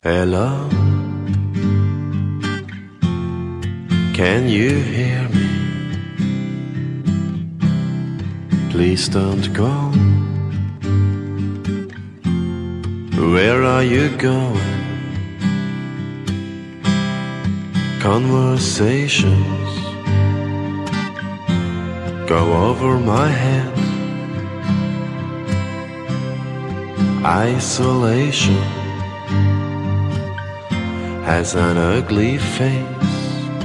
Hello, can you hear me? Please don't go. Where are you going? Conversations go over my head. Isolation has an ugly face.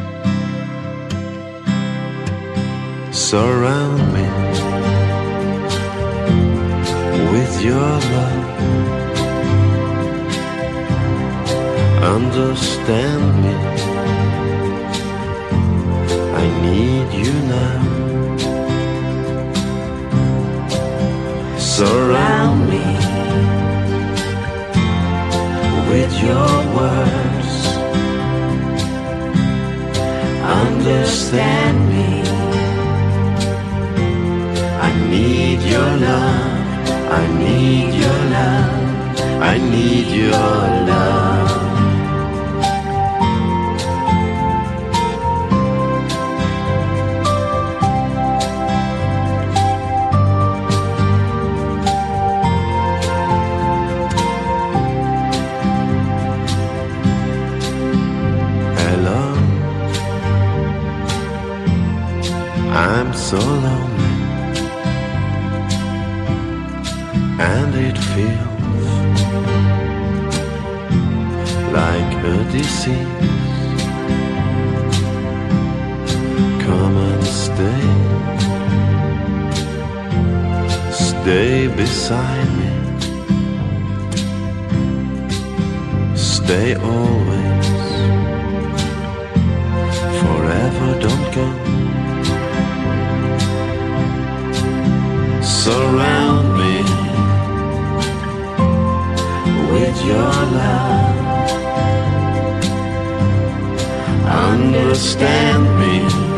Surround me with your love. Understand me, I need you now. Surround me with your words. Understand me, I need your love. I need your love. I need your love. I'm so lonely, and it feels like a disease. Come and stay beside me. Stay always, forever, don't go. Surround me with your love. Understand me,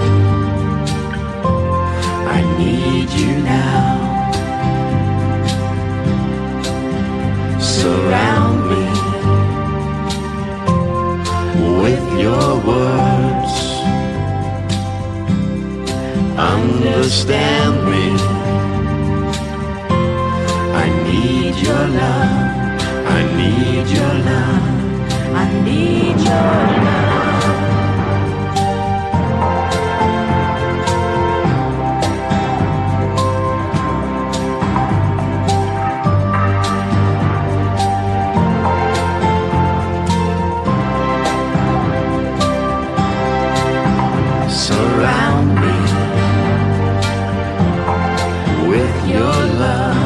I need you now. Surround me with your words. Understand me, I need your love. I need your love. I need your love. Surround me with your love.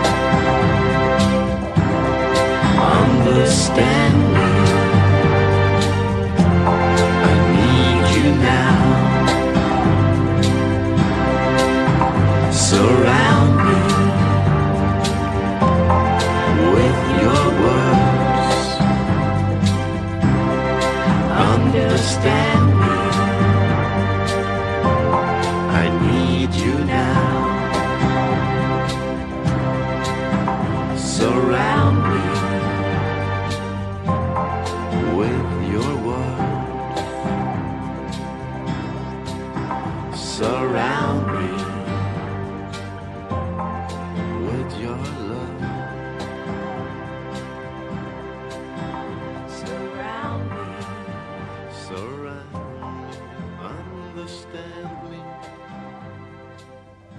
Understand me, I need you now. Surround me with your words. Understand me, I need you now. Surround me with your words. Surround me with your love. Surround me, understand me.